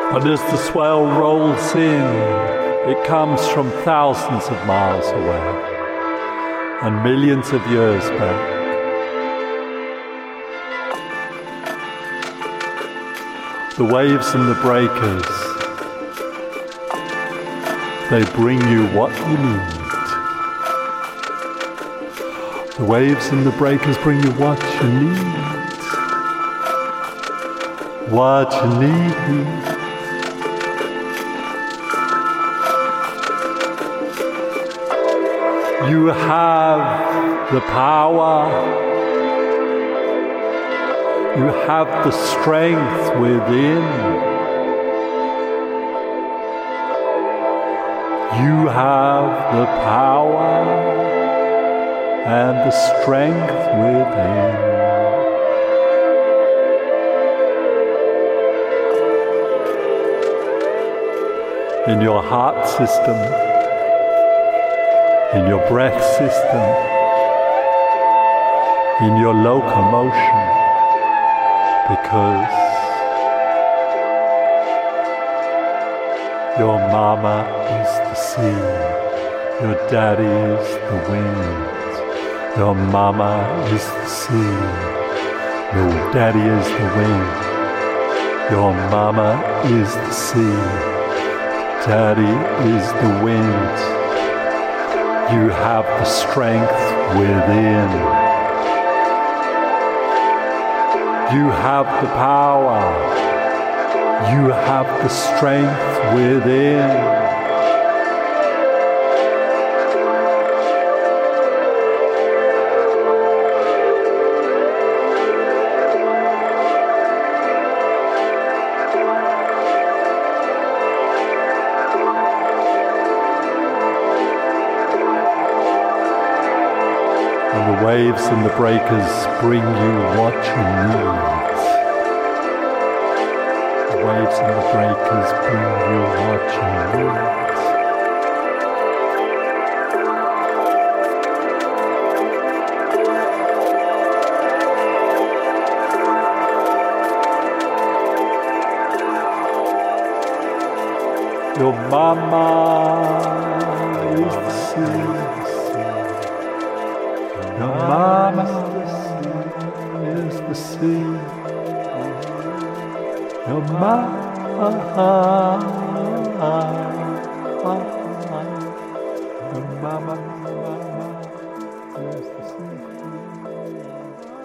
But as the swell rolls in, it comes from thousands of miles away and millions of years back. The waves and the breakers, they bring you what you need. The waves and the breakers bring you what you need. What you need. You have the power. You have the strength within. You have the power and the strength within. In your heart system, in your breath system, in your locomotion, because your mama is the sea, your daddy is the wind. Your mama is the sea, your daddy is the wind. Your mama is the sea, daddy is the wind. You have the strength within. You have the power. You have the strength within. And the waves and the breakers bring you what you need. The waves and the breakers bring you what you need. Your mama is the sea. Your mama is the sea. Your mama is the sea.